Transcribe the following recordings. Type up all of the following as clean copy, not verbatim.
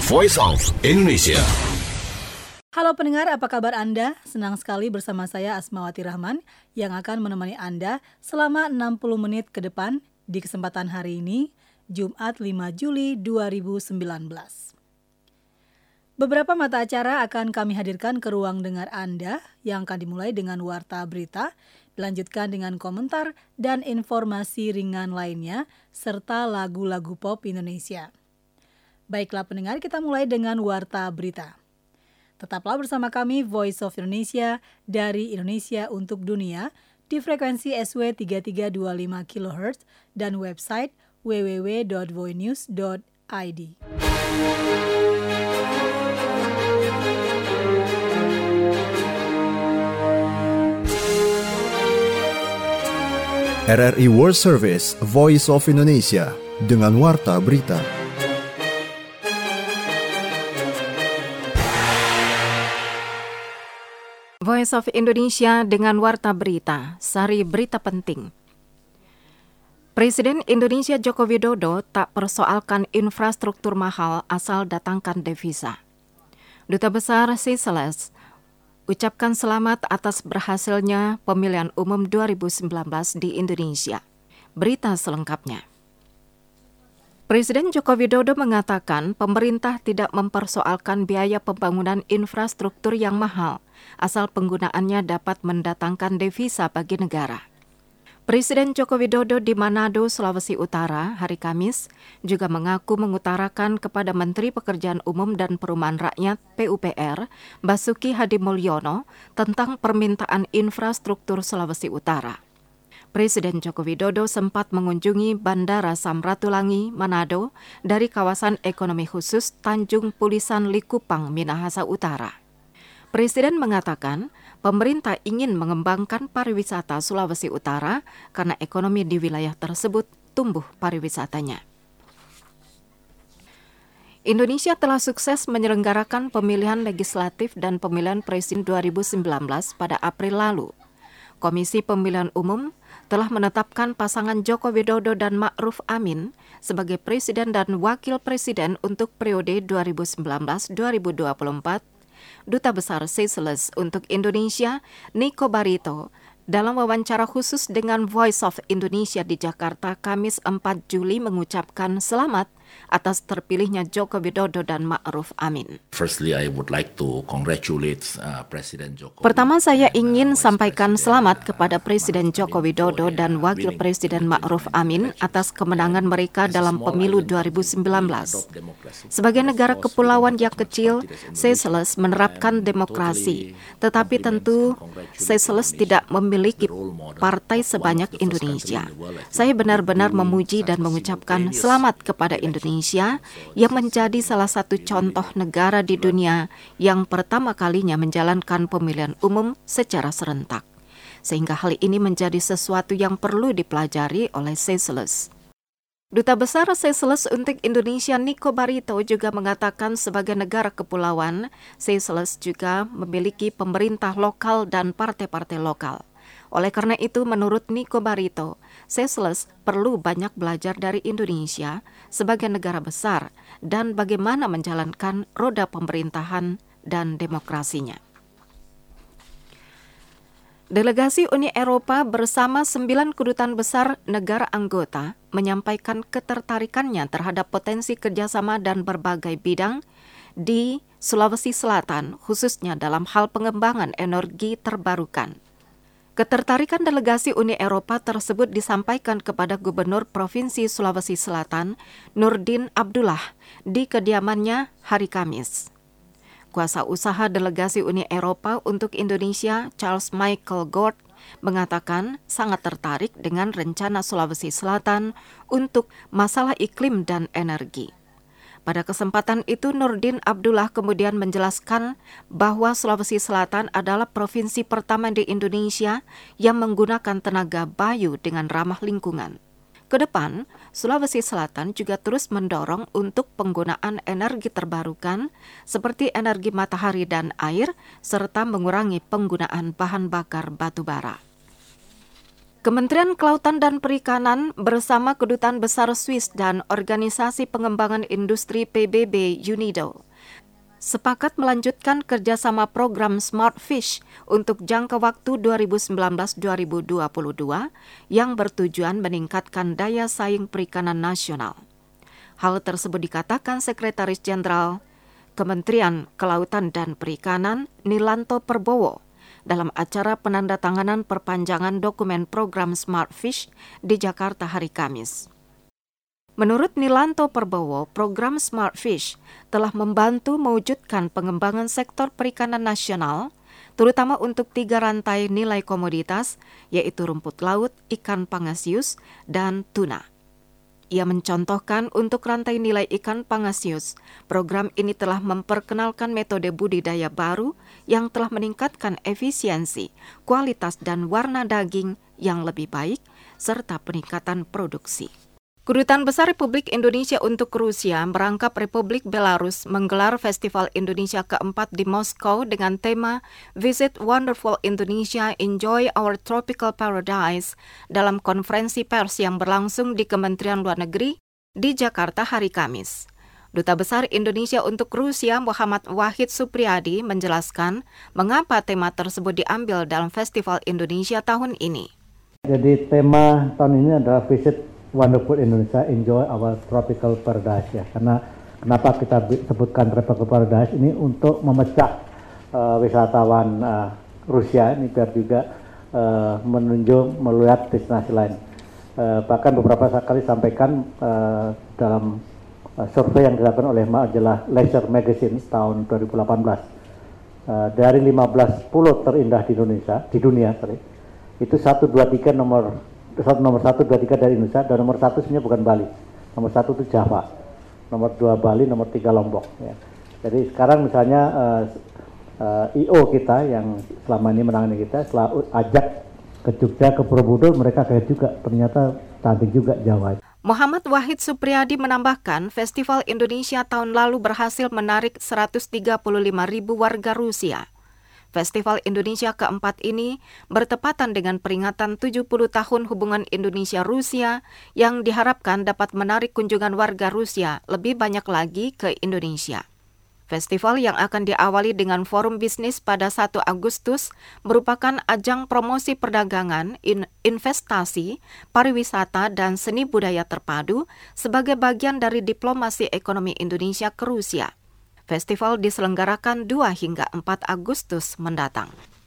Voice of Indonesia. Halo pendengar, apa kabar Anda? Senang sekali bersama saya Asmawati Rahman yang akan menemani Anda selama 60 menit ke depan di kesempatan hari ini, Jumat 5 Juli 2019. Beberapa mata acara akan kami hadirkan ke ruang dengar Anda yang akan dimulai dengan warta berita, dilanjutkan dengan komentar dan informasi ringan lainnya, serta lagu-lagu pop Indonesia. Baiklah pendengar, kita mulai dengan warta berita. Tetaplah bersama kami Voice of Indonesia dari Indonesia untuk Dunia di frekuensi SW 3325 kHz dan website www.voinews.id. RRI World Service Voice of Indonesia dengan warta berita. Voice of Indonesia dengan warta berita, sari berita penting. Presiden Indonesia Joko Widodo tak persoalkan infrastruktur mahal asal datangkan devisa. Duta Besar Seychelles ucapkan selamat atas berhasilnya pemilihan umum 2019 di Indonesia. Berita selengkapnya. Presiden Joko Widodo mengatakan pemerintah tidak mempersoalkan biaya pembangunan infrastruktur yang mahal, asal penggunaannya dapat mendatangkan devisa bagi negara. Presiden Joko Widodo di Manado, Sulawesi Utara, hari Kamis, juga mengaku mengutarakan kepada Menteri Pekerjaan Umum dan Perumahan Rakyat (PUPR), Basuki Hadimulyono, tentang permintaan infrastruktur Sulawesi Utara. Presiden Joko Widodo sempat mengunjungi Bandara Samratulangi, Manado, dari kawasan ekonomi khusus Tanjung Pulisan Likupang, Minahasa Utara. Presiden mengatakan pemerintah ingin mengembangkan pariwisata Sulawesi Utara karena ekonomi di wilayah tersebut tumbuh pariwisatanya. Indonesia telah sukses menyelenggarakan pemilihan legislatif dan pemilihan presiden 2019 pada April lalu. Komisi Pemilihan Umum telah menetapkan pasangan Joko Widodo dan Ma'ruf Amin sebagai presiden dan wakil presiden untuk periode 2019-2024. Duta Besar Seychelles untuk Indonesia, Nico Barito, dalam wawancara khusus dengan Voice of Indonesia di Jakarta, Kamis 4 Juli mengucapkan selamat atas terpilihnya Joko Widodo dan Ma'ruf Amin. Firstly, I would like to congratulate Presiden Joko. Pertama, saya ingin sampaikan selamat kepada Presiden Joko Widodo dan Wakil Presiden Ma'ruf Amin atas kemenangan mereka dalam pemilu 2019. Sebagai negara kepulauan yang kecil, Seychelles menerapkan demokrasi, tetapi tentu Seychelles tidak memiliki partai sebanyak Indonesia. Saya benar-benar memuji dan mengucapkan selamat kepada Indonesia yang menjadi salah satu contoh negara di dunia yang pertama kalinya menjalankan pemilihan umum secara serentak. Sehingga hal ini menjadi sesuatu yang perlu dipelajari oleh Seychelles. Duta Besar Seychelles untuk Indonesia Nico Barito juga mengatakan sebagai negara kepulauan, Seychelles juga memiliki pemerintah lokal dan partai-partai lokal. Oleh karena itu, menurut Nico Barito, Seychelles perlu banyak belajar dari Indonesia sebagai negara besar dan bagaimana menjalankan roda pemerintahan dan demokrasinya. Delegasi Uni Eropa bersama 9 kedutaan besar negara anggota menyampaikan ketertarikannya terhadap potensi kerjasama dan berbagai bidang di Sulawesi Selatan, khususnya dalam hal pengembangan energi terbarukan. Ketertarikan delegasi Uni Eropa tersebut disampaikan kepada Gubernur Provinsi Sulawesi Selatan, Nurdin Abdullah, di kediamannya hari Kamis. Kuasa usaha delegasi Uni Eropa untuk Indonesia, Charles Michael Gord, mengatakan sangat tertarik dengan rencana Sulawesi Selatan untuk masalah iklim dan energi. Pada kesempatan itu, Nurdin Abdullah kemudian menjelaskan bahwa Sulawesi Selatan adalah provinsi pertama di Indonesia yang menggunakan tenaga bayu dengan ramah lingkungan. Kedepan, Sulawesi Selatan juga terus mendorong untuk penggunaan energi terbarukan seperti energi matahari dan air, serta mengurangi penggunaan bahan bakar batu bara. Kementerian Kelautan dan Perikanan bersama Kedutaan Besar Swiss dan Organisasi Pengembangan Industri PBB UNIDO sepakat melanjutkan kerjasama program Smart Fish untuk jangka waktu 2019-2022 yang bertujuan meningkatkan daya saing perikanan nasional. Hal tersebut dikatakan Sekretaris Jenderal Kementerian Kelautan dan Perikanan Nilanto Perbowo dalam acara penandatanganan perpanjangan dokumen program Smart Fish di Jakarta hari Kamis. Menurut Nilanto Perbowo, program Smart Fish telah membantu mewujudkan pengembangan sektor perikanan nasional, terutama untuk 3 rantai nilai komoditas, yaitu rumput laut, ikan pangasius, dan tuna. Ia mencontohkan untuk rantai nilai ikan pangasius, program ini telah memperkenalkan metode budidaya baru yang telah meningkatkan efisiensi, kualitas dan warna daging yang lebih baik, serta peningkatan produksi. Kedutaan Besar Republik Indonesia untuk Rusia merangkap Republik Belarus menggelar Festival Indonesia keempat di Moskow dengan tema Visit Wonderful Indonesia, Enjoy Our Tropical Paradise dalam konferensi pers yang berlangsung di Kementerian Luar Negeri di Jakarta hari Kamis. Duta Besar Indonesia untuk Rusia Muhammad Wahid Supriyadi menjelaskan mengapa tema tersebut diambil dalam Festival Indonesia tahun ini. Jadi tema tahun ini adalah Visit Wonderful Indonesia, Enjoy Our Tropical Paradise ya. Karena kenapa kita sebutkan Tropical Paradise ini untuk memecah wisatawan Rusia ini biar juga melihat destinasi lain. Bahkan beberapa kali sampaikan dalam survei yang dilakukan oleh majalah Leisure Magazine tahun 2018 dari 15 pulau terindah di Indonesia, di dunia, itu 1, 2, 3 nomor 1, 2, 3 dari Indonesia, dan nomor 1 sebenarnya bukan Bali. Nomor 1 itu Java, nomor 2 Bali, nomor 3 Lombok. Ya. Jadi sekarang misalnya IO kita yang selama ini menangani kita, setelah ajak ke Jogja, ke Borobudur, mereka kayak juga, ternyata cantik juga Jawa. Muhammad Wahid Supriyadi menambahkan, Festival Indonesia tahun lalu berhasil menarik 135.000 warga Rusia. Festival Indonesia keempat ini bertepatan dengan peringatan 70 tahun hubungan Indonesia-Rusia yang diharapkan dapat menarik kunjungan warga Rusia lebih banyak lagi ke Indonesia. Festival yang akan diawali dengan forum bisnis pada 1 Agustus merupakan ajang promosi perdagangan, investasi, pariwisata, dan seni budaya terpadu sebagai bagian dari diplomasi ekonomi Indonesia ke Rusia. Festival diselenggarakan 2 hingga 4 Agustus mendatang.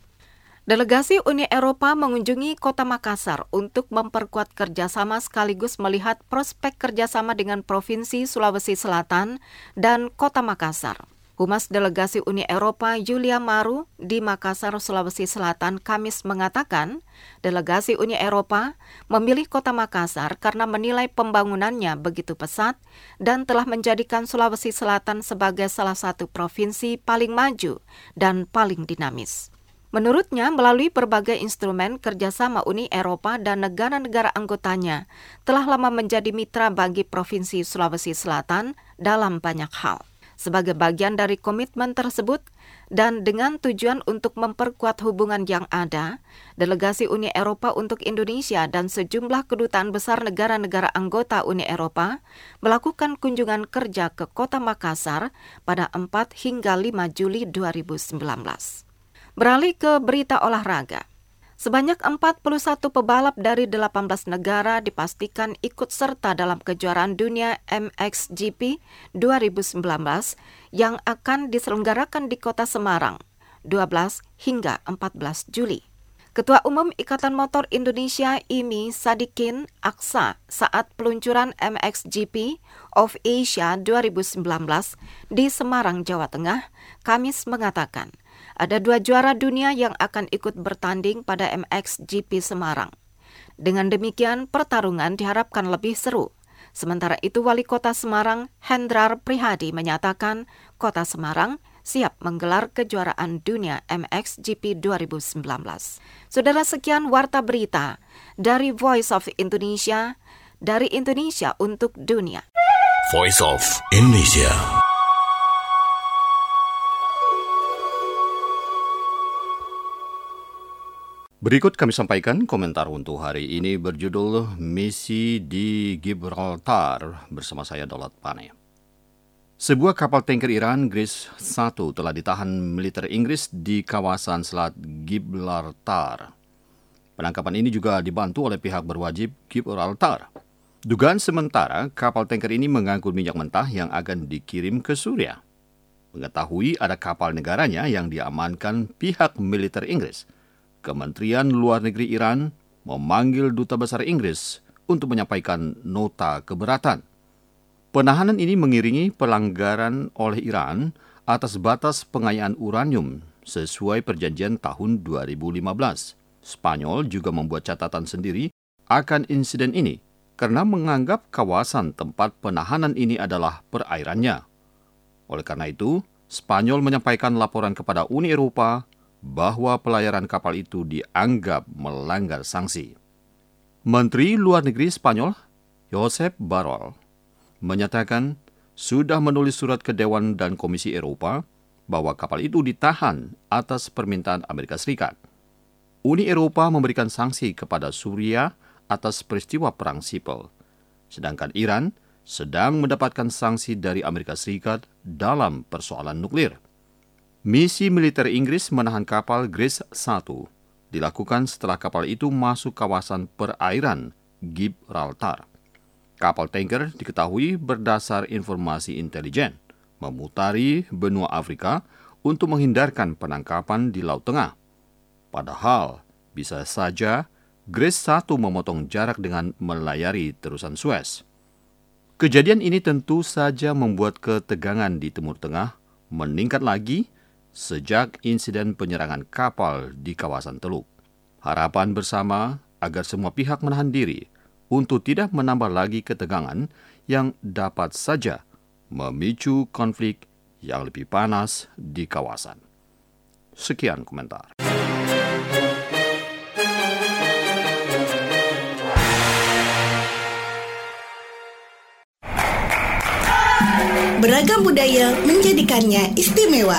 Delegasi Uni Eropa mengunjungi Kota Makassar untuk memperkuat kerjasama sekaligus melihat prospek kerjasama dengan Provinsi Sulawesi Selatan dan Kota Makassar. Humas Delegasi Uni Eropa Julia Maru di Makassar, Sulawesi Selatan, Kamis mengatakan, Delegasi Uni Eropa memilih Kota Makassar karena menilai pembangunannya begitu pesat dan telah menjadikan Sulawesi Selatan sebagai salah satu provinsi paling maju dan paling dinamis. Menurutnya, melalui berbagai instrumen kerjasama Uni Eropa dan negara-negara anggotanya telah lama menjadi mitra bagi Provinsi Sulawesi Selatan dalam banyak hal. Sebagai bagian dari komitmen tersebut dan dengan tujuan untuk memperkuat hubungan yang ada, Delegasi Uni Eropa untuk Indonesia dan sejumlah kedutaan besar negara-negara anggota Uni Eropa melakukan kunjungan kerja ke Kota Makassar pada 4 hingga 5 Juli 2019. Beralih ke berita olahraga. Sebanyak 41 pebalap dari 18 negara dipastikan ikut serta dalam kejuaraan dunia MXGP 2019 yang akan diselenggarakan di Kota Semarang 12 hingga 14 Juli. Ketua Umum Ikatan Motor Indonesia IMI Sadikin Aksa saat peluncuran MXGP of Asia 2019 di Semarang, Jawa Tengah, Kamis mengatakan, ada 2 juara dunia yang akan ikut bertanding pada MXGP Semarang. Dengan demikian, pertarungan diharapkan lebih seru. Sementara itu, Wali Kota Semarang, Hendrar Prihadi, menyatakan Kota Semarang siap menggelar kejuaraan dunia MXGP 2019. Saudara, sekian Warta Berita dari Voice of Indonesia, dari Indonesia untuk dunia. Voice of Indonesia. Berikut kami sampaikan komentar untuk hari ini berjudul Misi di Gibraltar bersama saya Daulat Pane. Sebuah kapal tanker Iran Grace 1 telah ditahan militer Inggris di kawasan Selat Gibraltar. Penangkapan ini juga dibantu oleh pihak berwajib Gibraltar. Dugaan sementara kapal tanker ini mengangkut minyak mentah yang akan dikirim ke Suriah. Mengetahui ada kapal negaranya yang diamankan pihak militer Inggris, Kementerian Luar Negeri Iran memanggil Duta Besar Inggris untuk menyampaikan nota keberatan. Penahanan ini mengiringi pelanggaran oleh Iran atas batas pengayaan uranium sesuai perjanjian tahun 2015. Spanyol juga membuat catatan sendiri akan insiden ini karena menganggap kawasan tempat penahanan ini adalah perairannya. Oleh karena itu, Spanyol menyampaikan laporan kepada Uni Eropa bahwa pelayaran kapal itu dianggap melanggar sanksi. Menteri Luar Negeri Spanyol, Josep Borrell, menyatakan sudah menulis surat ke Dewan dan Komisi Eropa bahwa kapal itu ditahan atas permintaan Amerika Serikat. Uni Eropa memberikan sanksi kepada Suriah atas peristiwa perang sipil, sedangkan Iran sedang mendapatkan sanksi dari Amerika Serikat dalam persoalan nuklir. Misi militer Inggris menahan kapal Grace 1 dilakukan setelah kapal itu masuk kawasan perairan Gibraltar. Kapal tanker diketahui berdasar informasi intelijen memutari benua Afrika untuk menghindarkan penangkapan di Laut Tengah. Padahal bisa saja Grace 1 memotong jarak dengan melayari terusan Suez. Kejadian ini tentu saja membuat ketegangan di Timur Tengah meningkat lagi sejak insiden penyerangan kapal di kawasan Teluk. Harapan bersama agar semua pihak menahan diri untuk tidak menambah lagi ketegangan yang dapat saja memicu konflik yang lebih panas di kawasan. Sekian komentar. Beragam budaya menjadikannya istimewa.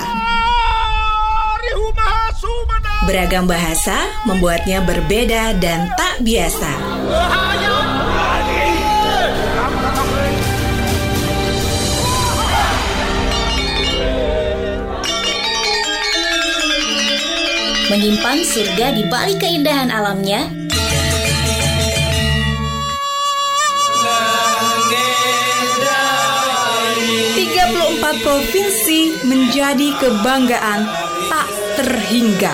Beragam bahasa membuatnya berbeda dan tak biasa. Menyimpan surga di balik keindahan alamnya. Provinsi menjadi kebanggaan tak terhingga.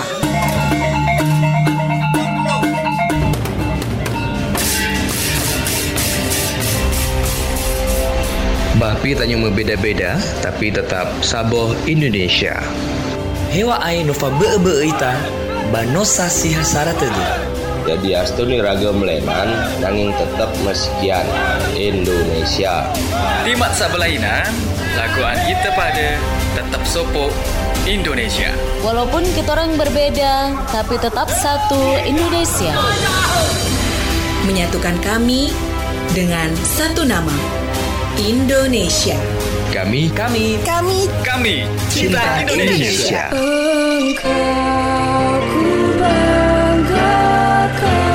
Bapi tanya berbeda-beda, tapi tetap saboh Indonesia. Hewa ai nova be-be-ita, banosa si hasara tadi. Jadi astuni ragam lenan, nanging tetap meskian Indonesia. Timat sabelainan, laguan kita pada tetap sopo Indonesia. Walaupun kita orang berbeda, tapi tetap satu Indonesia. Menyatukan kami dengan satu nama, Indonesia. Kami cinta Indonesia. Engkau ku banggakan.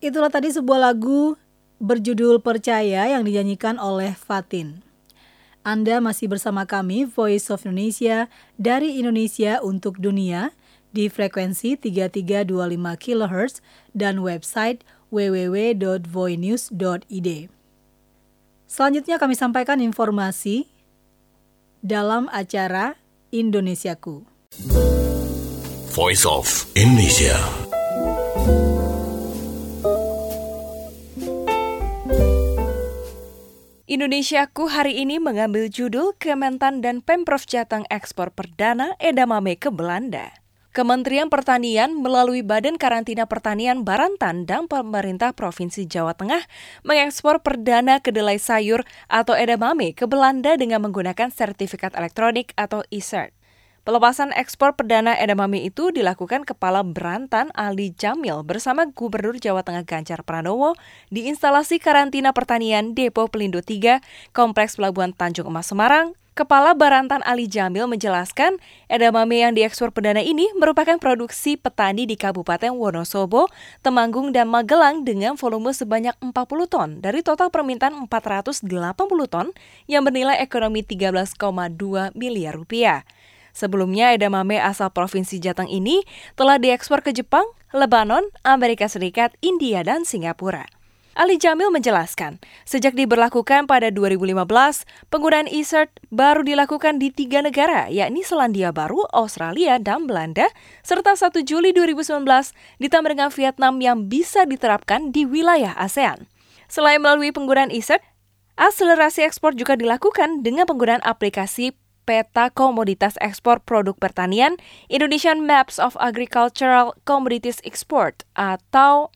itulah tadi sebuah lagu berjudul Percaya yang dinyanyikan oleh Fatin. Anda masih bersama kami, Voice of Indonesia, dari Indonesia untuk dunia, di frekuensi 3325 kHz dan website www.voinews.id. Selanjutnya kami sampaikan informasi dalam acara Indonesiaku. Voice of Indonesia. Indonesiaku hari ini mengambil judul Kementan dan Pemprov Jateng ekspor perdana edamame ke Belanda. Kementerian Pertanian melalui Badan Karantina Pertanian Barantan dan Pemerintah Provinsi Jawa Tengah mengekspor perdana kedelai sayur atau edamame ke Belanda dengan menggunakan sertifikat elektronik atau e-cert. Pelepasan ekspor perdana edamame itu dilakukan Kepala Berantan Ali Jamil bersama Gubernur Jawa Tengah Ganjar Pranowo di instalasi karantina pertanian Depo Pelindo 3, Kompleks Pelabuhan Tanjung Emas Semarang. Kepala Barantan Ali Jamil menjelaskan, edamame yang diekspor perdana ini merupakan produksi petani di Kabupaten Wonosobo, Temanggung, dan Magelang dengan volume sebanyak 40 ton dari total permintaan 480 ton yang bernilai ekonomi 13,2 miliar rupiah. Sebelumnya, edamame asal Provinsi Jateng ini telah diekspor ke Jepang, Lebanon, Amerika Serikat, India, dan Singapura. Ali Jamil menjelaskan, sejak diberlakukan pada 2015, penggunaan e-cert baru dilakukan di 3 negara, yakni Selandia Baru, Australia, dan Belanda, serta 1 Juli 2019 ditambah dengan Vietnam yang bisa diterapkan di wilayah ASEAN. Selain melalui penggunaan e-cert, akselerasi ekspor juga dilakukan dengan penggunaan aplikasi Peta Komoditas Ekspor Produk Pertanian Indonesian Maps of Agricultural Commodities Export atau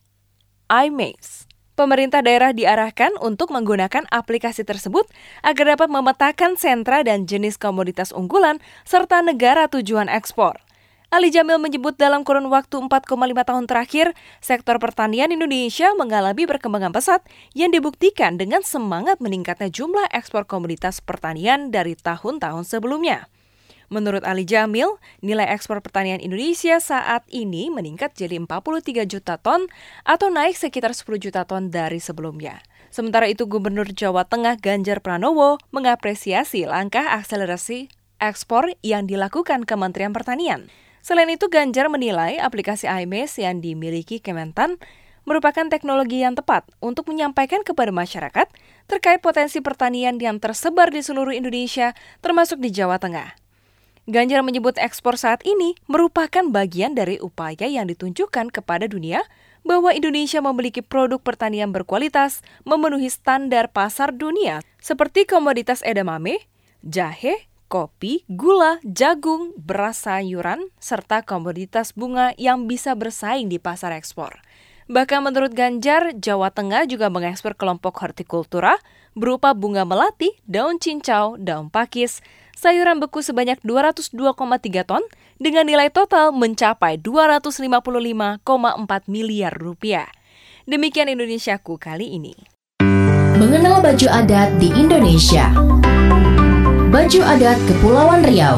IMAX. Pemerintah daerah diarahkan untuk menggunakan aplikasi tersebut agar dapat memetakan sentra dan jenis komoditas unggulan serta negara tujuan ekspor. Ali Jamil menyebut dalam kurun waktu 4,5 tahun terakhir, sektor pertanian Indonesia mengalami perkembangan pesat yang dibuktikan dengan semangat meningkatnya jumlah ekspor komoditas pertanian dari tahun-tahun sebelumnya. Menurut Ali Jamil, nilai ekspor pertanian Indonesia saat ini meningkat jadi 43 juta ton atau naik sekitar 10 juta ton dari sebelumnya. Sementara itu, Gubernur Jawa Tengah Ganjar Pranowo mengapresiasi langkah akselerasi ekspor yang dilakukan Kementerian Pertanian. Selain itu, Ganjar menilai aplikasi IMAX yang dimiliki Kementan merupakan teknologi yang tepat untuk menyampaikan kepada masyarakat terkait potensi pertanian yang tersebar di seluruh Indonesia, termasuk di Jawa Tengah. Ganjar menyebut ekspor saat ini merupakan bagian dari upaya yang ditunjukkan kepada dunia bahwa Indonesia memiliki produk pertanian berkualitas memenuhi standar pasar dunia seperti komoditas edamame, jahe, kopi, gula, jagung, beras sayuran, serta komoditas bunga yang bisa bersaing di pasar ekspor. Bahkan menurut Ganjar, Jawa Tengah juga mengekspor kelompok hortikultura berupa bunga melati, daun cincau, daun pakis, sayuran beku sebanyak 202,3 ton dengan nilai total mencapai 255,4 miliar rupiah. Demikian Indonesiaku kali ini. Mengenal baju adat di Indonesia. Baju adat Kepulauan Riau.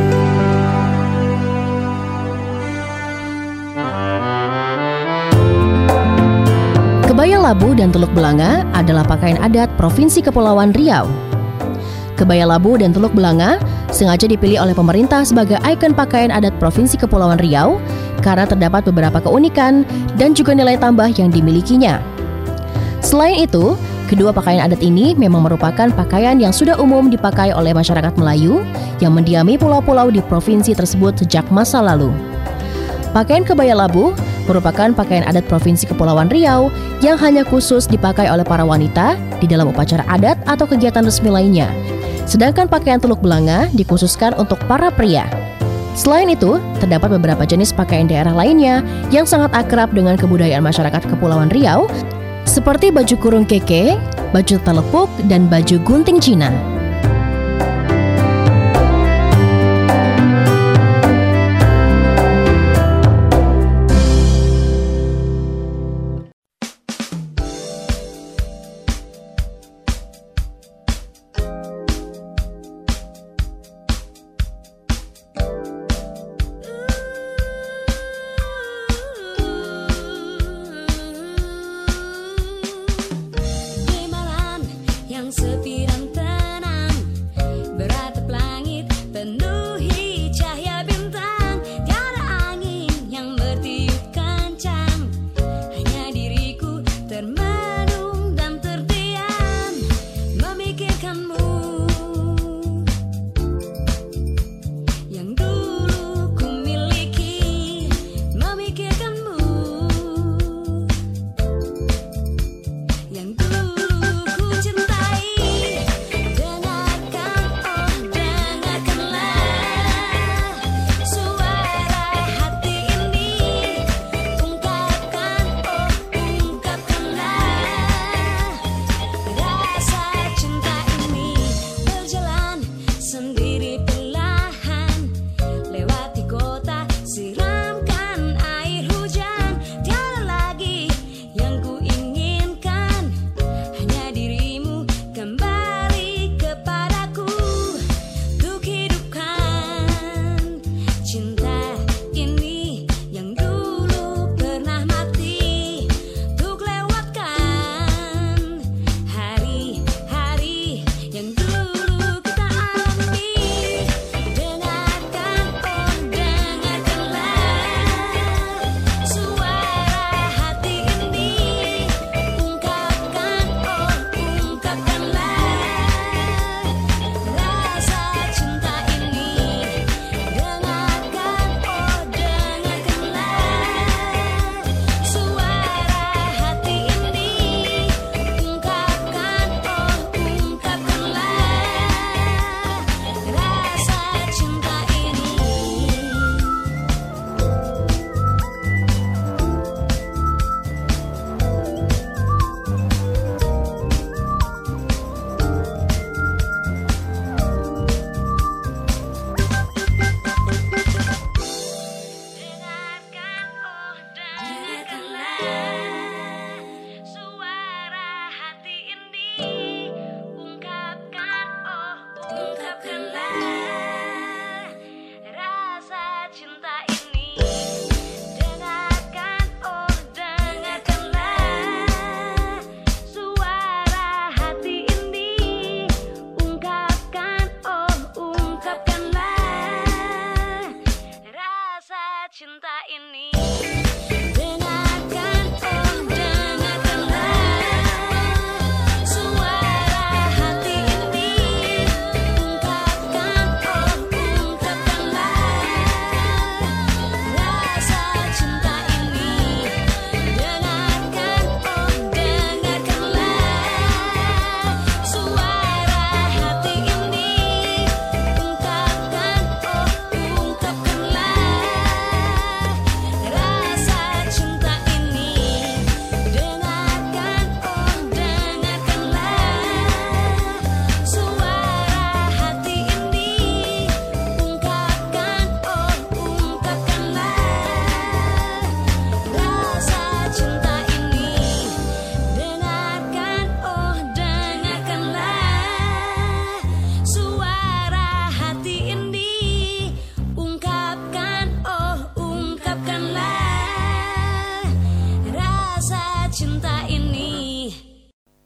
Kebaya labu dan teluk belanga adalah pakaian adat Provinsi Kepulauan Riau. Kebaya labu dan teluk belanga sengaja dipilih oleh pemerintah sebagai ikon pakaian adat Provinsi Kepulauan Riau karena terdapat beberapa keunikan dan juga nilai tambah yang dimilikinya. Selain itu, kedua pakaian adat ini memang merupakan pakaian yang sudah umum dipakai oleh masyarakat Melayu yang mendiami pulau-pulau di provinsi tersebut sejak masa lalu. Pakaian kebaya labu merupakan pakaian adat Provinsi Kepulauan Riau yang hanya khusus dipakai oleh para wanita di dalam upacara adat atau kegiatan resmi lainnya. Sedangkan pakaian teluk belanga dikhususkan untuk para pria. Selain itu, terdapat beberapa jenis pakaian daerah lainnya yang sangat akrab dengan kebudayaan masyarakat Kepulauan Riau, seperti baju kurung keke, baju telepuk, dan baju gunting Cina.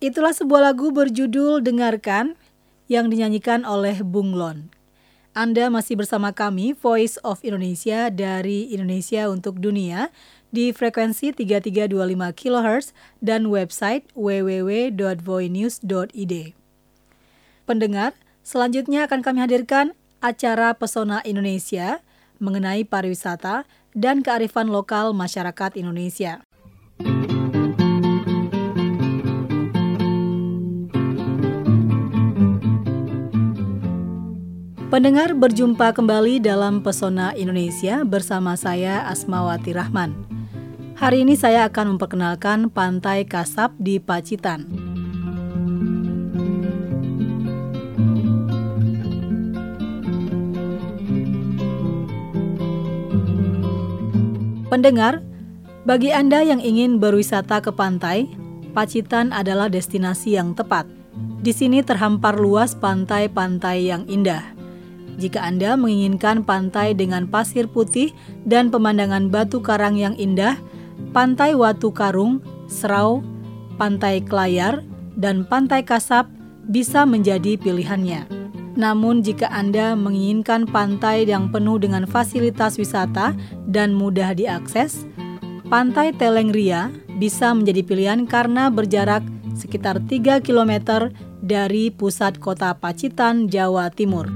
Itulah sebuah lagu berjudul Dengarkan yang dinyanyikan oleh Bunglon. Anda masih bersama kami, Voice of Indonesia dari Indonesia untuk Dunia, di frekuensi 3325 kHz dan website www.voinews.id. Pendengar, selanjutnya akan kami hadirkan acara Pesona Indonesia mengenai pariwisata dan kearifan lokal masyarakat Indonesia. Pendengar, berjumpa kembali dalam Pesona Indonesia bersama saya Asmawati Rahman. Hari ini saya akan memperkenalkan Pantai Kasab di Pacitan. Pendengar, bagi Anda yang ingin berwisata ke pantai, Pacitan adalah destinasi yang tepat. Di sini terhampar luas pantai-pantai yang indah. Jika Anda menginginkan pantai dengan pasir putih dan pemandangan batu karang yang indah, Pantai Watu Karung, Serau, Pantai Kelayar, dan Pantai Kasab bisa menjadi pilihannya. Namun jika Anda menginginkan pantai yang penuh dengan fasilitas wisata dan mudah diakses, Pantai Telengria bisa menjadi pilihan karena berjarak sekitar 3 km dari pusat kota Pacitan, Jawa Timur.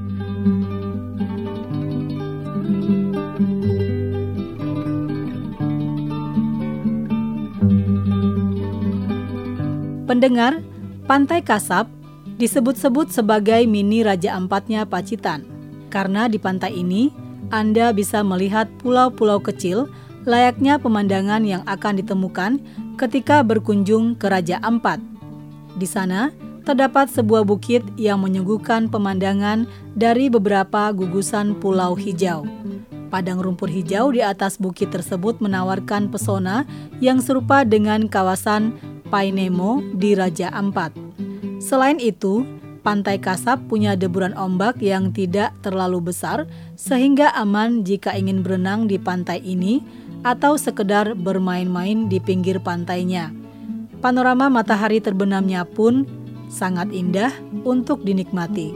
Pendengar, Pantai Kasab disebut-sebut sebagai mini Raja Ampatnya Pacitan. Karena di pantai ini, Anda bisa melihat pulau-pulau kecil layaknya pemandangan yang akan ditemukan ketika berkunjung ke Raja Ampat. Di sana, terdapat sebuah bukit yang menyuguhkan pemandangan dari beberapa gugusan pulau hijau. Padang rumput hijau di atas bukit tersebut menawarkan pesona yang serupa dengan kawasan Painemo di Raja Ampat. Selain itu, Pantai Kasab punya deburan ombak yang tidak terlalu besar sehingga aman jika ingin berenang di pantai ini atau sekedar bermain-main di pinggir pantainya. Panorama matahari terbenamnya pun sangat indah untuk dinikmati.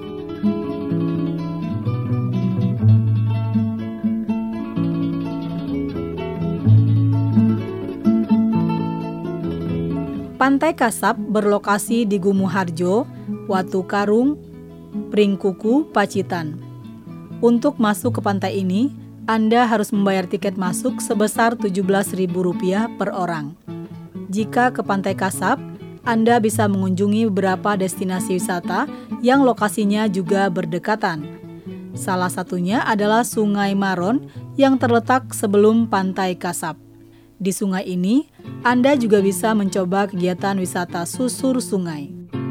Pantai Kasab berlokasi di Gumuharjo, Watu Karung, Pringkuku, Pacitan. Untuk masuk ke pantai ini, Anda harus membayar tiket masuk sebesar Rp17.000 per orang. Jika ke Pantai Kasab, Anda bisa mengunjungi beberapa destinasi wisata yang lokasinya juga berdekatan. Salah satunya adalah Sungai Maron yang terletak sebelum Pantai Kasab. Di sungai ini, Anda juga bisa mencoba kegiatan wisata susur sungai.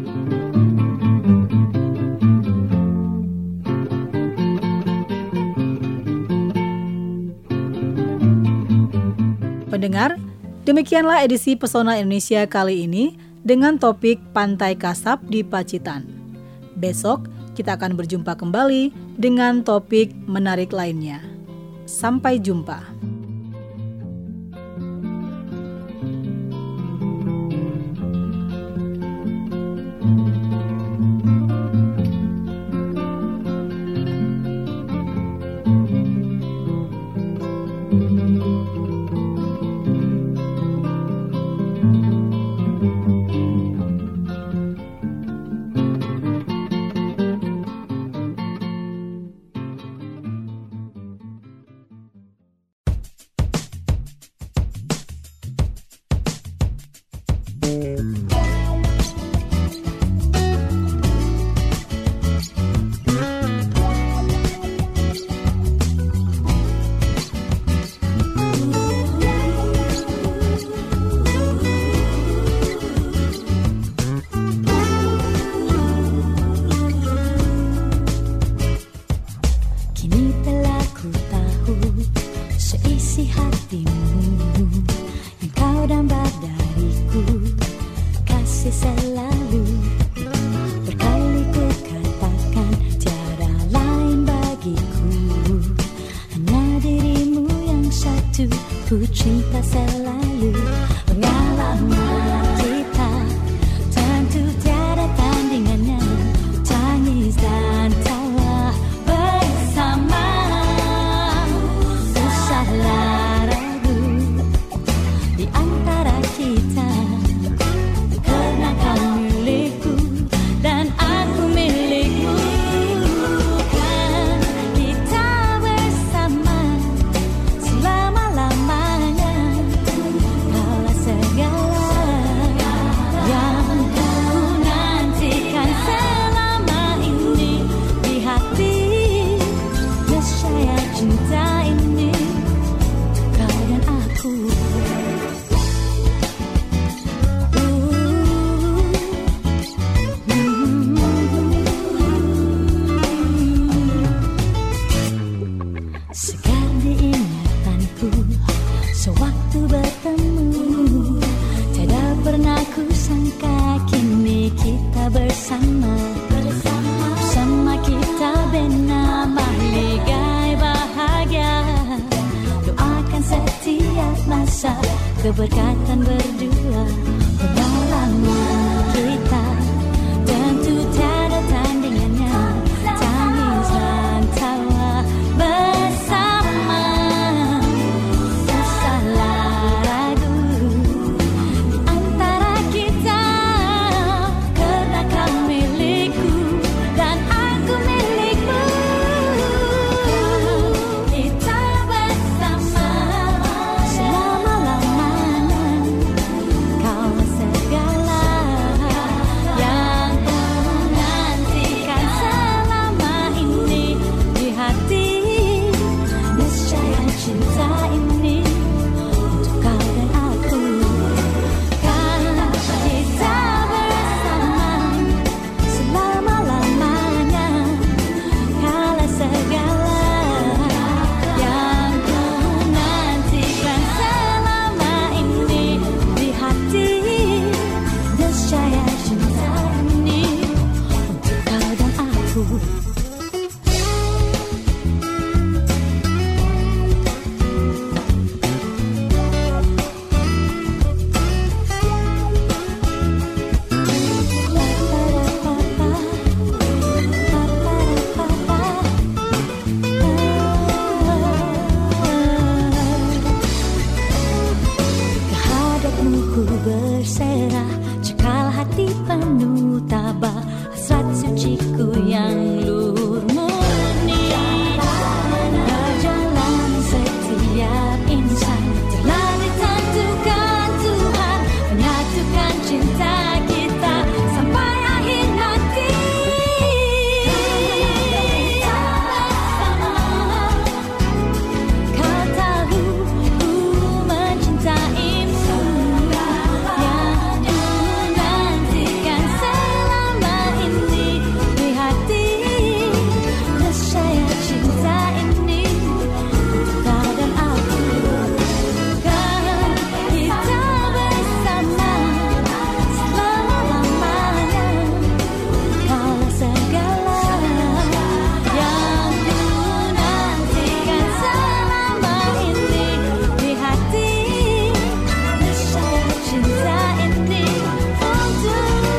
Pendengar, demikianlah edisi Pesona Indonesia kali ini dengan topik Pantai Kasab di Pacitan. Besok kita akan berjumpa kembali dengan topik menarik lainnya. Sampai jumpa. Segar di ingatanku sewaktu bertemu, tiada pernah ku sangka kini kita bersama kita bernama Ligai Bahagia. Doakan setiap masa keberkatan berdua, pengalaman kita tentu tiada tandingannya, tangis dan tawa bersama. Tak salah ragu di antara kita, karena kau milikku dan aku milikmu. Kita bersama selama-lamanya, kau segala yang ku nantikan selama ini di hati. Niscaya cinta ini untuk kau dan aku. Kan kita bersama selama-lamanya, kala segala yang ku nantikan selama ini di hati. Niscaya cinta ini untuk kau dan aku. Kehadapmu ku berserah, cekal hati penuh tabah, hasrat suciku yang luhur murni. Berjalan setiap insan telah ditentukan Tuhan, menyatukan cinta kita sampai akhir nanti. Kau tahu ku mencintaimu, yang ku nantikan selama ini di hati. Niscaya cinta ini untuk kau dan aku. Kan kita bersama selama-lamanya, kau segala yang ku nantikan selama ini di hati. Niscaya cinta ini untukku.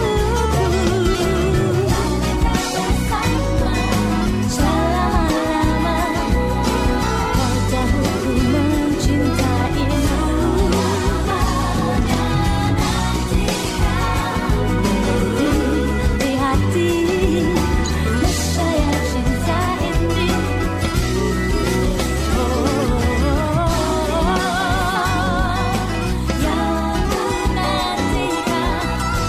Selama-lama kau tahu ku mencintaimu, di hati. Niscaya cinta ini yang ku nantikan,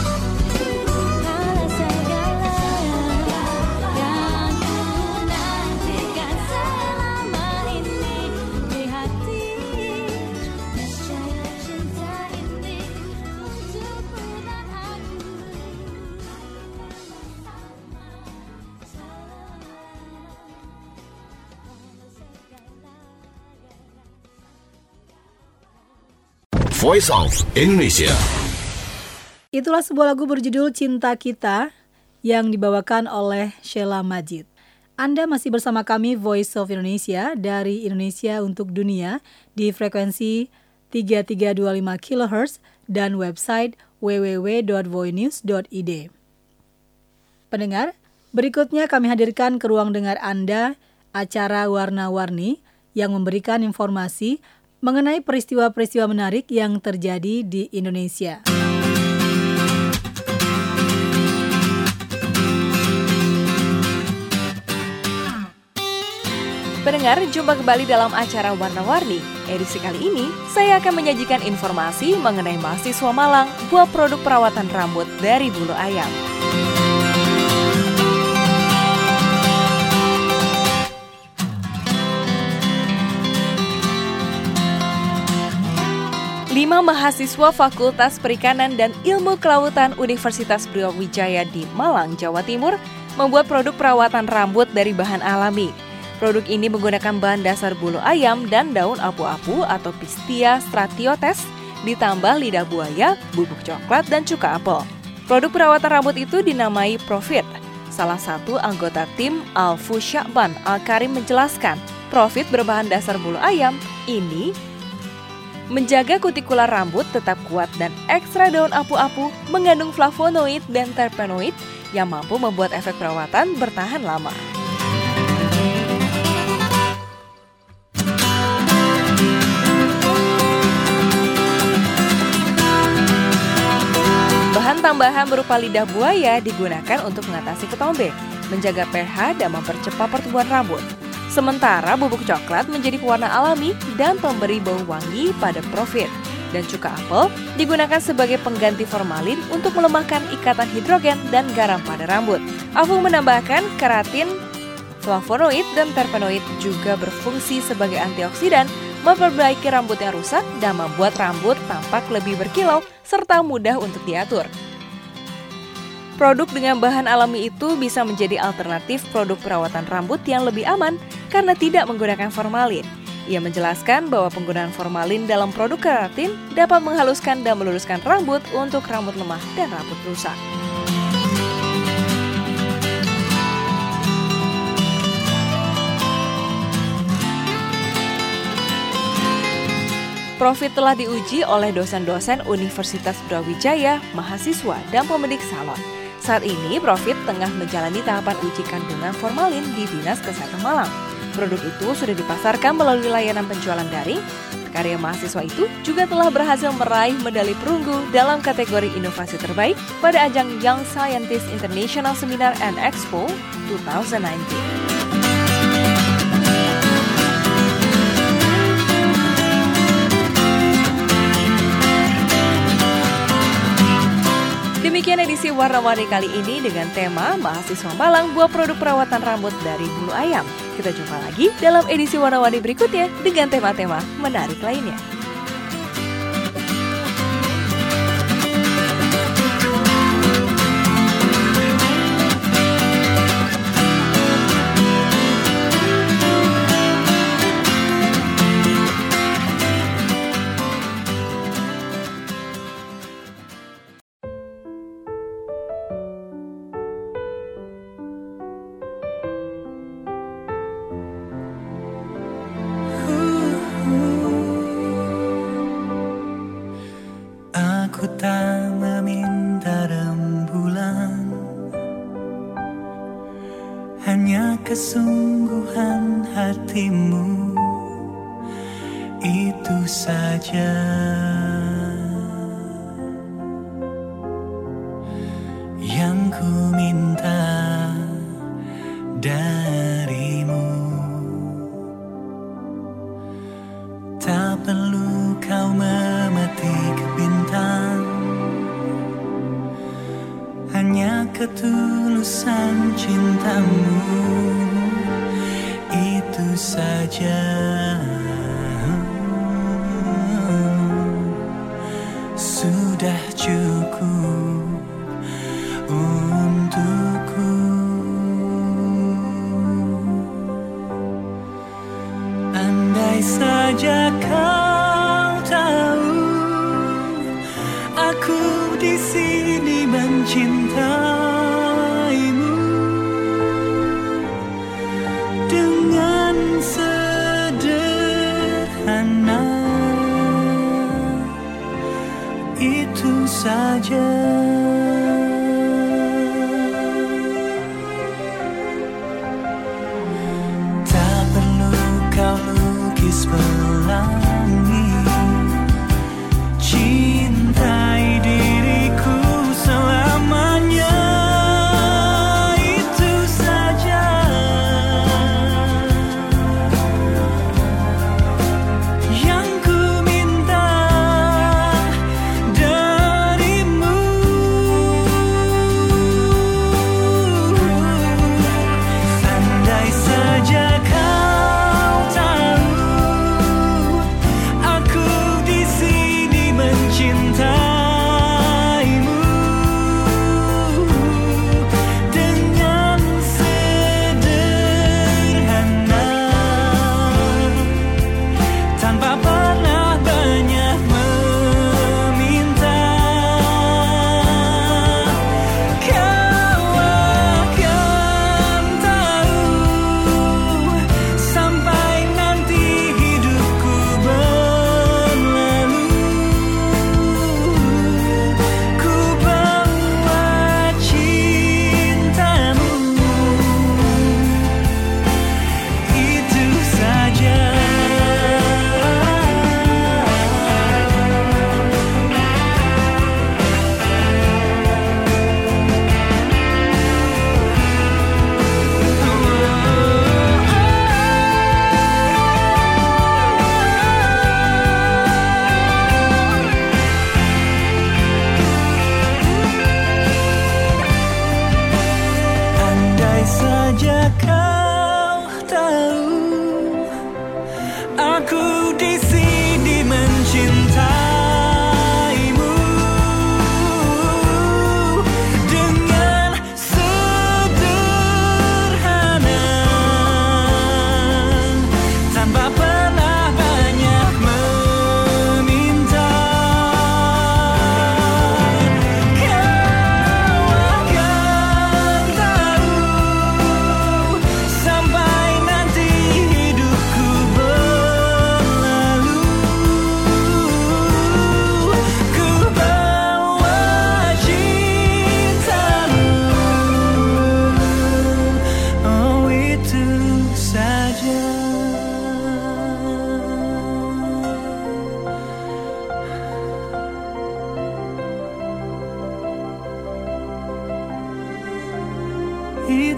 kala segala yang ku nantikan selama ini di hati. Niscaya cinta ini untukku dan aku. Voice of Indonesia. Itulah sebuah lagu berjudul Cinta Kita yang dibawakan oleh Sheila Majid. Anda masih bersama kami Voice of Indonesia dari Indonesia untuk Dunia di frekuensi 3325 kHz dan website www.voinews.id. Pendengar, berikutnya kami hadirkan ke ruang dengar Anda acara Warna-Warni yang memberikan informasi mengenai peristiwa-peristiwa menarik yang terjadi di Indonesia. Pendengar, jumpa kembali dalam acara Warna-Warni. Edisi kali ini, saya akan menyajikan informasi mengenai mahasiswa Malang buat produk perawatan rambut dari bulu ayam. Lima mahasiswa Fakultas Perikanan dan Ilmu Kelautan Universitas Brawijaya di Malang, Jawa Timur membuat produk perawatan rambut dari bahan alami. Produk ini menggunakan bahan dasar bulu ayam dan daun apu-apu atau Pistia stratiotes, ditambah lidah buaya, bubuk coklat, dan cuka apel. Produk perawatan rambut itu dinamai Profit. Salah satu anggota tim Alfu Syakban Al-Karim menjelaskan, Profit berbahan dasar bulu ayam ini menjaga kutikular rambut tetap kuat dan ekstra daun apu-apu mengandung flavonoid dan terpenoid yang mampu membuat efek perawatan bertahan lama. Bahan tambahan berupa lidah buaya digunakan untuk mengatasi ketombe, menjaga pH dan mempercepat pertumbuhan rambut. Sementara bubuk coklat menjadi pewarna alami dan pemberi bau wangi pada Profit. Dan cuka apel digunakan sebagai pengganti formalin untuk melemahkan ikatan hidrogen dan garam pada rambut. Afung menambahkan keratin, flavonoid, dan terpenoid juga berfungsi sebagai antioksidan, memperbaiki rambut yang rusak dan membuat rambut tampak lebih berkilau serta mudah untuk diatur. Produk dengan bahan alami itu bisa menjadi alternatif produk perawatan rambut yang lebih aman karena tidak menggunakan formalin. Ia menjelaskan bahwa penggunaan formalin dalam produk keratin dapat menghaluskan dan meluruskan rambut untuk rambut lemah dan rambut rusak. Profit telah diuji oleh dosen-dosen Universitas Brawijaya, mahasiswa, dan pemilik salon. Saat ini, Profit tengah menjalani tahapan uji kandungan formalin di Dinas Kesehatan Malang. Produk itu sudah dipasarkan melalui layanan penjualan daring. Karya mahasiswa itu juga telah berhasil meraih medali perunggu dalam kategori inovasi terbaik pada ajang Young Scientist International Seminar and Expo 2019. Demikian edisi Warna-Warni kali ini dengan tema Mahasiswa Malang buat produk perawatan rambut dari bulu ayam. Kita jumpa lagi dalam edisi Warna-Warni berikutnya dengan tema-tema menarik lainnya. Aku tak meminta rembulan, hanya kesungguhan hatimu, itu saja. Yang ku minta darimu, tak perlu kau memetik bintang, hanya ketulusan cintamu, itu saja. Sudah cukup untukku. Andai saja kau tahu aku di sini mencintaimu dengan sederhana, itu saja. Tak perlu kau lukis pelangi, cintai diriku selamanya, itu saja. Yang ku minta darimu, andai saja kau tahu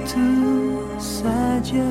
itu saja.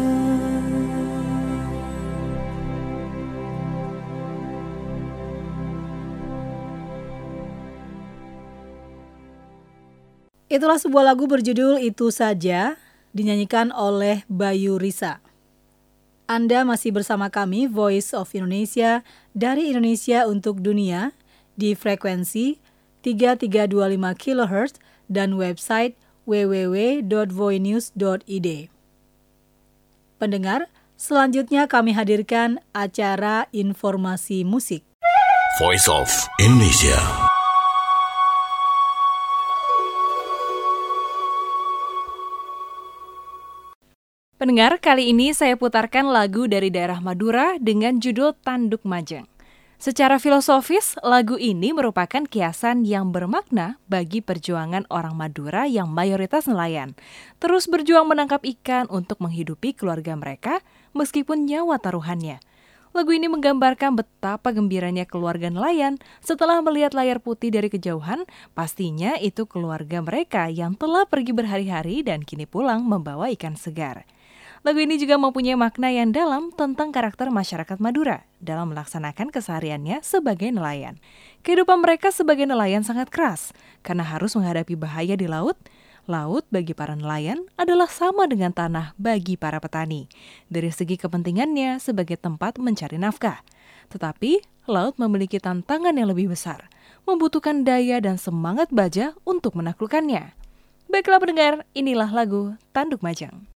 Itulah sebuah lagu berjudul Itu Saja, dinyanyikan oleh Bayu Risa. Anda masih bersama kami, Voice of Indonesia, dari Indonesia untuk dunia, di frekuensi 3325 kHz dan website www.voinews.id. Pendengar, selanjutnya kami hadirkan acara informasi musik. Voice of Indonesia. Pendengar, kali ini saya putarkan lagu dari daerah Madura dengan judul Tanduk Majeng. Secara filosofis, lagu ini merupakan kiasan yang bermakna bagi perjuangan orang Madura yang mayoritas nelayan, terus berjuang menangkap ikan untuk menghidupi keluarga mereka meskipun nyawa taruhannya. Lagu ini menggambarkan betapa gembiranya keluarga nelayan setelah melihat layar putih dari kejauhan, pastinya itu keluarga mereka yang telah pergi berhari-hari dan kini pulang membawa ikan segar. Lagu ini juga mempunyai makna yang dalam tentang karakter masyarakat Madura dalam melaksanakan kesehariannya sebagai nelayan. Kehidupan mereka sebagai nelayan sangat keras karena harus menghadapi bahaya di laut. Laut bagi para nelayan adalah sama dengan tanah bagi para petani dari segi kepentingannya sebagai tempat mencari nafkah. Tetapi laut memiliki tantangan yang lebih besar, membutuhkan daya dan semangat baja untuk menaklukkannya. Baiklah pendengar, inilah lagu Tanduk Majeng.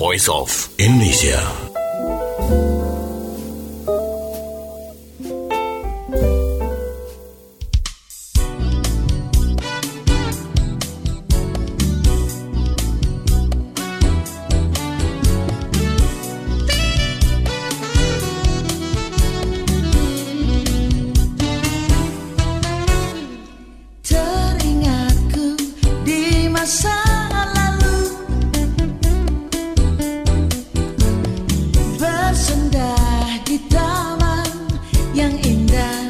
Voice of Indonesia. Teringatku di masa lalu, bersendah di taman yang indah.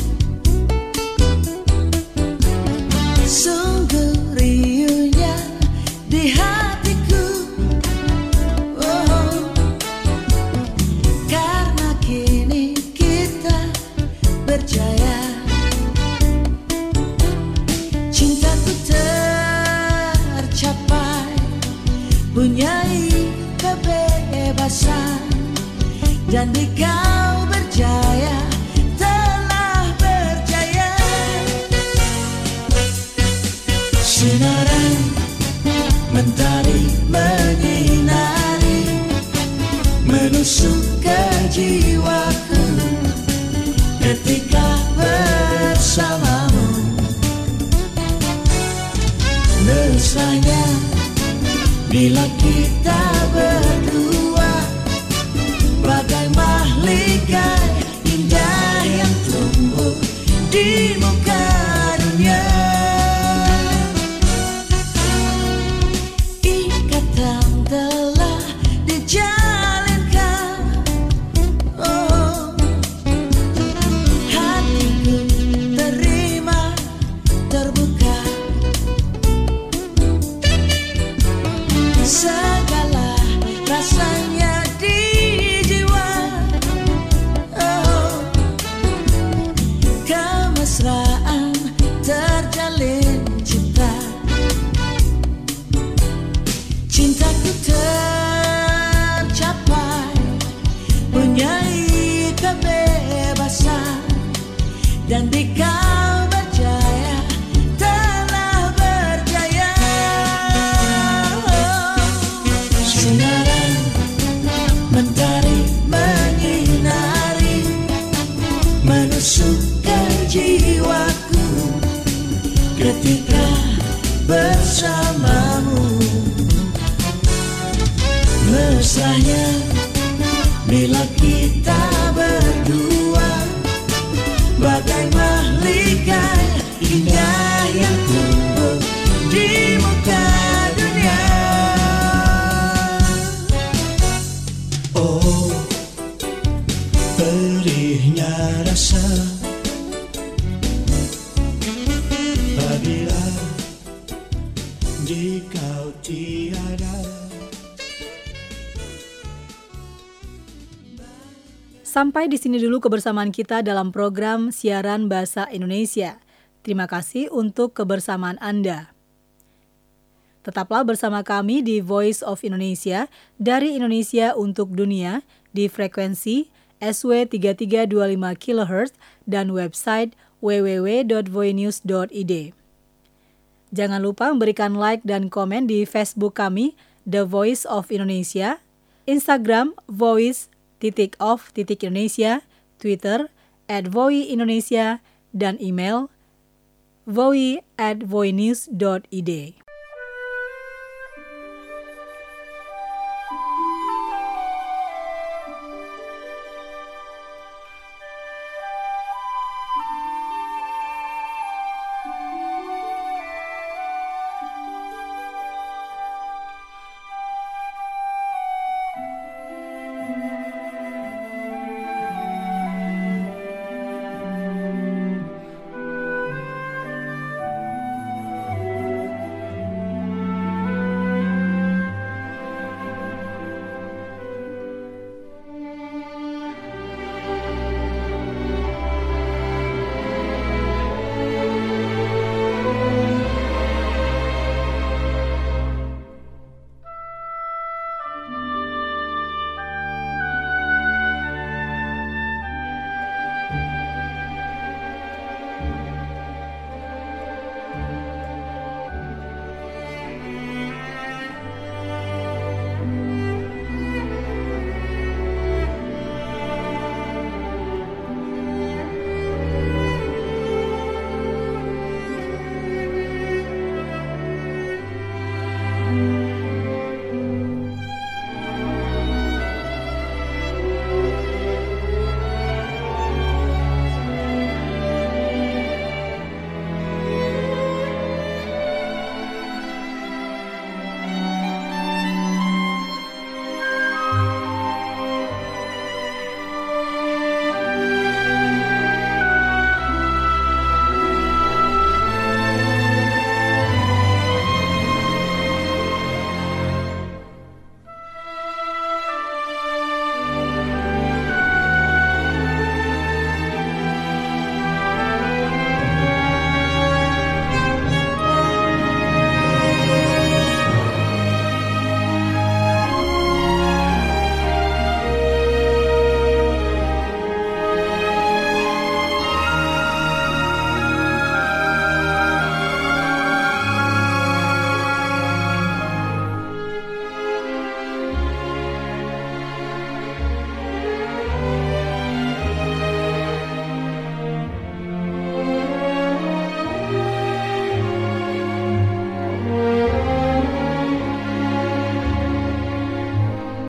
Sungguh riuhnya di hatiku, oh, karena kini kita berjaya. Cintaku tercapai, punyai kebebasan, dan di kau berjaya, telah berjaya. Sinaran mentari menyinari, menusuk ke jiwaku ketika bersamamu. Mesranya bila kita berdua, bagai mahligai indah yang tumbuh di muka dunia. Ikatan telah dijalinkan, oh, hatiku terima, terbuka. Segala rasanya di jiwa, oh, kemesraan terjalin cinta. Cintaku tercapai, punyai kebebasan, dan di kau berjaya, telah berjaya. Sinaran mentari menyinari, menusuk ke jiwaku ketika bersamamu. Mesranya bila kita berdua, bagai mahligai indah yang tumbuh di muka dunia. Oh, perihnya rasa apabila jika tiada. Sampai di sini dulu kebersamaan kita dalam program Siaran Bahasa Indonesia. Terima kasih untuk kebersamaan Anda. Tetaplah bersama kami di Voice of Indonesia dari Indonesia untuk dunia di frekuensi SW 3325 kHz dan website www.voinews.id. Jangan lupa memberikan like dan komen di Facebook kami, The Voice of Indonesia, Instagram voice_of_Indonesia, Twitter @voiindonesia, dan email voi@voinews.id.